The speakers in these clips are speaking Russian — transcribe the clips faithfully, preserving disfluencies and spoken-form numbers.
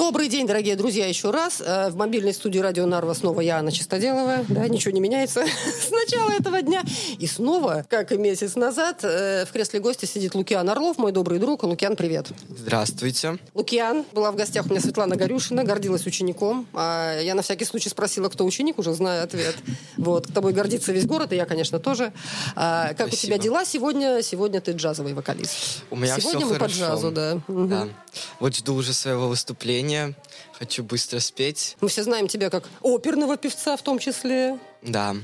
Добрый день, дорогие друзья, еще раз. В мобильной студии радио Нарва снова я, Анна Чистоделова. Да, ничего не меняется с начала этого дня. И снова, как и месяц назад, в кресле гостя сидит Лукиан Орлов, мой добрый друг. Лукиан, привет. Здравствуйте. Лукиан. Была в гостях у меня Светлана Горюшина, гордилась учеником. Я на всякий случай спросила, кто ученик, уже знаю ответ. Вот, тобой гордится весь город, и я, конечно, тоже. Как Спасибо. У тебя дела сегодня? Сегодня ты джазовый вокалист. У меня сегодня все мы хорошо. по джазу, да. Да. Вот жду уже своего выступления. Хочу быстро спеть. Мы все знаем тебя как оперного певца в том числе. Да.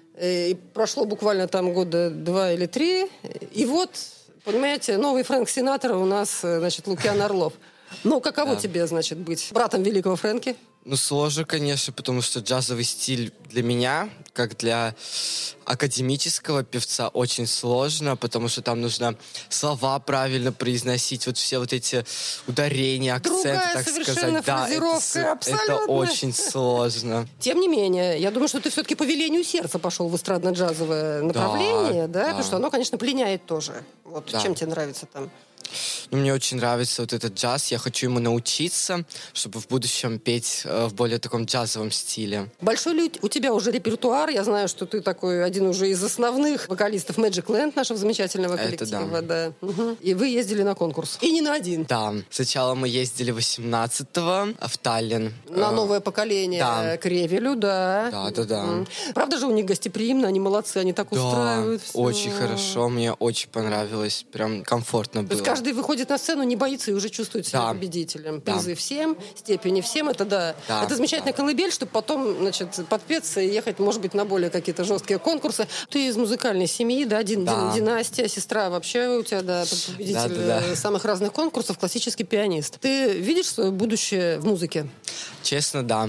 И прошло буквально там года два или три. И вот, понимаете, новый Фрэнк Синатра у нас, значит, Лукиан Орлов. Ну, каково да. тебе, значит, быть братом великого Фрэнки? Ну, сложно, конечно, потому что джазовый стиль для меня, как для академического певца, очень сложно, потому что там нужно слова правильно произносить, вот все вот эти ударения, акценты, Другая так совершенно сказать. Да, это, это очень сложно. Тем не менее, я думаю, что ты все-таки по велению сердца пошел в эстрадно-джазовое направление, да, да? да? Потому что оно, конечно, пленяет тоже. Вот да. Чем тебе нравится там? Ну, мне очень нравится вот этот джаз. Я хочу ему научиться, чтобы в будущем петь э, в более таком джазовом стиле. Большой ли у тебя уже репертуар? Я знаю, что ты такой один уже из основных вокалистов Magic Land, нашего замечательного коллектива. Это да. да. Угу. И вы ездили на конкурс. И не на один. Да. Сначала мы ездили восемнадцатого в Таллин. На новое поколение да. к Ревелю, да. Да, да, да. Угу. Правда же у них гостеприимно, они молодцы, они так да, устраивают все. Очень хорошо, мне очень понравилось. Прям комфортно было. То есть каждый выходит на сцену, не боится и уже чувствует себя да. победителем. Призы да. всем, степени всем, это да. да. Это замечательная да. колыбель, чтобы потом, значит, подпеться и ехать, может быть, на более какие-то жесткие конкурсы. Ты из музыкальной семьи, да, дин, да. Дин, династия, сестра вообще у тебя, да, победитель да, да, да. самых разных конкурсов, классический пианист. Ты видишь свое будущее в музыке? Честно, да.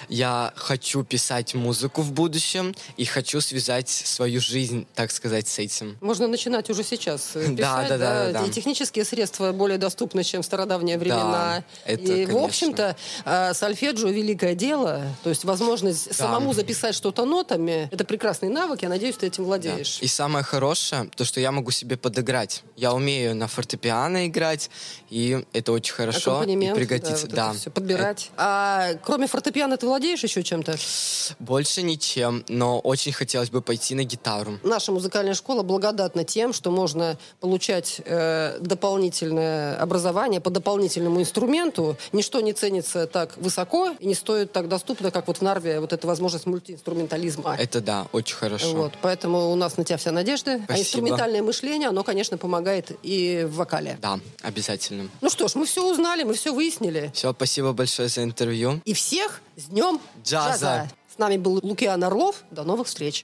Я хочу писать музыку в будущем и хочу связать свою жизнь, так сказать, с этим. Можно начинать уже сейчас писать, да, да, да, да, и да. технические средства более доступны, чем в стародавние времена. Да, это, и, конечно. в общем-то, сольфеджио — великое дело. То есть возможность да. самому записать что-то нотами — это прекрасный навык. Я надеюсь, ты этим владеешь. Да. И самое хорошее, то, что я могу себе подыграть. Я умею на фортепиано играть, и это очень хорошо. И пригодится. Да, вот да. все подбирать. Это... А кроме фортепиано ты владеешь еще чем-то? Больше ничем, но очень хотелось бы пойти на гитару. Наша музыкальная школа благодатна тем, что можно получать э, дополнительное образование по дополнительному инструменту. Ничто не ценится так высоко и не стоит так доступно, как вот в Нарве вот эта возможность мультиинструментализма. Это да, очень хорошо. Вот, поэтому у нас на тебя вся надежда. Спасибо. А инструментальное мышление, оно, конечно, помогает и в вокале. Да, обязательно. Ну что ж, мы все узнали, мы все выяснили. Все, спасибо большое за интервью. И всех с Днем джаза! джаза! С нами был Лукиан Орлов. До новых встреч!